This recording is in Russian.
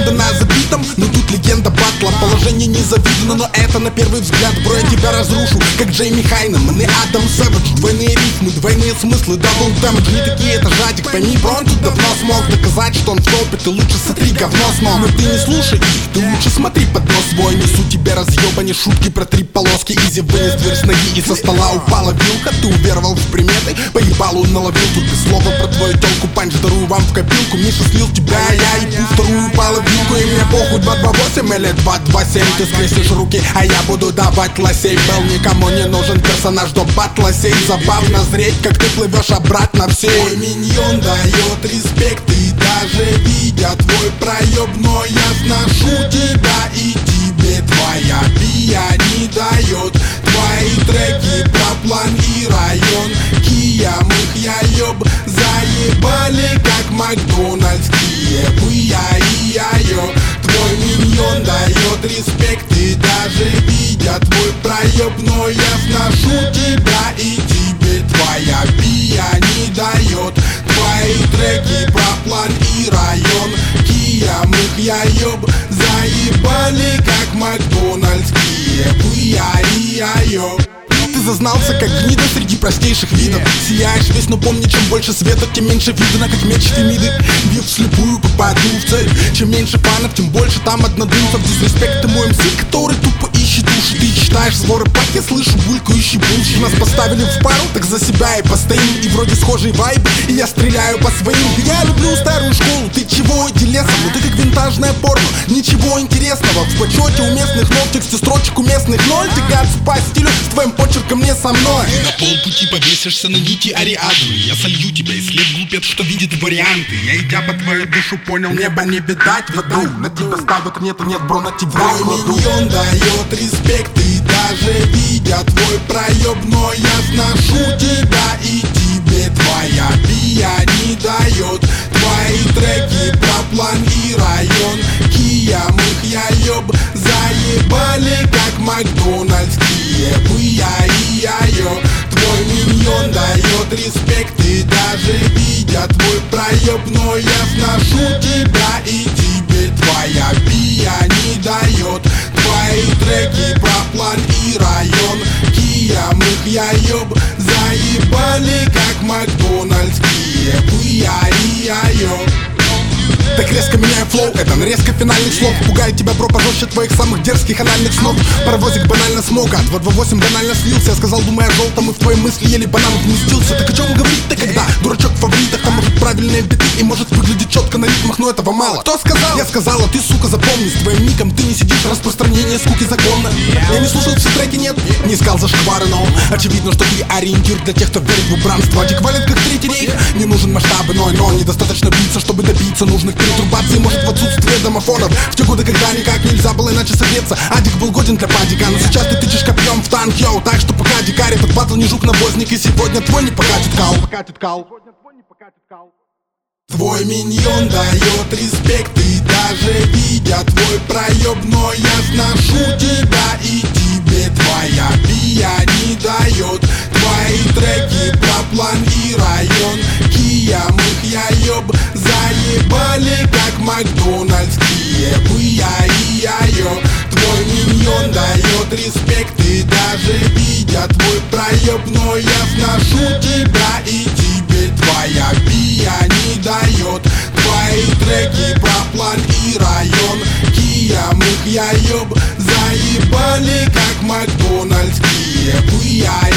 команда на забитом, но тут легенда батла. Положение незавидно, но это на первый взгляд. Бро, я тебя разрушу, как Джейми Хайнеман и Адам Сэвидж. Двойные рифмы, двойные смыслы, дабл дэмэдж. Не такие, это жадик, пойми, бро, он тут давно смог доказать, что он в топе. Ты лучше сотри говно снова. Но ты не слушай их, ты лучше смотри под нос свой. Несу тебе разъебани шутки про 3 полоски. Изи вынес дверь с ноги и со стола упала вилка. Ты уверовал в приметы, по ебалу наловил. Тут без слова про твою телку, панч дарую вам в копилку. Миша слил тебя, а я ебу вторую половинку. И мне похуй 228 или 227. Ты скрестишь руки, а я буду давать лосей. Был никому не нужен персонаж до батла сей. Забавно зреть, как ты плывешь обратно всей. Мой миньон дает респект, и даже видя твой проеб, но я сношу тебя, и тебе твоя бия не дает. Твои треки про план и район, Киям их я еб заебали, как Макдональдс, Киев и я-ё. Твой миньон дает респект, и даже видя твой проеб, но я сношу тебя, и тебе твоя бия не дает. Твои треки про план и район, Киям их я еб заебали, как Макдональдс, Киев и я-ё. Ты зазнался, как гнида среди простейших видов. Сияешь весь, но помни, чем больше света, тем меньше видно, как меч Фемиды. Бью вслепую, попаду в цель. Чем меньше фанов, тем больше там однодумцев. Дисреспект ты мой МС, который тупо ищет уши. Ты читаешь своры пак, я слышу булькающий булщик. Нас поставили в пару, так за себя и постоим. И вроде схожий вайб, и я стреляю по своим. Я люблю старую школу, ты чего иди лесом? Ну ты как винтажная порно, ничего интересного. В почете у местных, но в тексте строчек у местных ноль. Ты гад по стилю, с твоим почерком не со мной. Ты на полпути повесишься на нити Ариадры. Я солью тебя, и след глупец, что видит варианты. Я, идя по твою душу, понял, небо не бедать в аду. На тебя ставят нет, бро, на тебя твой миньон дает респект, и даже видя твой проеб, но я сношу тебя, и тебе твоя бия не дает. Твои треки про план и район, Киям их я еб заебали, как Макдональдс, Киев и я-ё. Твой миньон дает респект, и даже видя твой проеб, но я сношу тебя, и тебе твоя бия не дает. Твои треки про план и район, Киям их я еб заебали, как Макдональдс, Киев и я-ё. Так резко меняю флоу, это нарезка финальных слов. Пугает тебя, бро, пожестче твоих самых дерзких анальных снов. Паровозик банально смог, а 228 банально слился. Я сказал, думая о желтом, и в твои мысли еле банан вместился. Так о чем говорить-то, когда дурачок в фаворитах? Там может правильные биты и может выглядеть четко на ритмах, но этого мало. Кто сказал? Я сказала, ты, сука, запомни, с твоим ником ты не сидишь, распространение скуки законно. Я не слушал все треки, нет, не искал зашквары, но очевидно, что ты ориентир для тех, кто верит в убранство. Адеквален, как Третий рейх, не нужен масштабы, но недостаточно биться, чтобы добиться нужных перетурбаций. Может, в отсутствие домофонов, в те годы, когда никак нельзя было иначе согреться, Адик был годен для падика, но сейчас ты тычешь копьем в танк, йоу. Так что пока дикарь, этот батл не жук-навозник, и сегодня твой не покатит кал. Твой миньон дает респект, и даже видя твой проеб, но я сношу тебя, и тебе твоя бия не дает. Твои треки про план и район, Киям их я еб заебали, как Макдональдс, Киев и я-ё. Твой миньон дает респект, и даже видя твой проеб, но я сношу тебя, и тебе твоя бия не дает. Твои треки про план и район, Киям их я еб заебали, как Макдональдс, Киев и я-ё.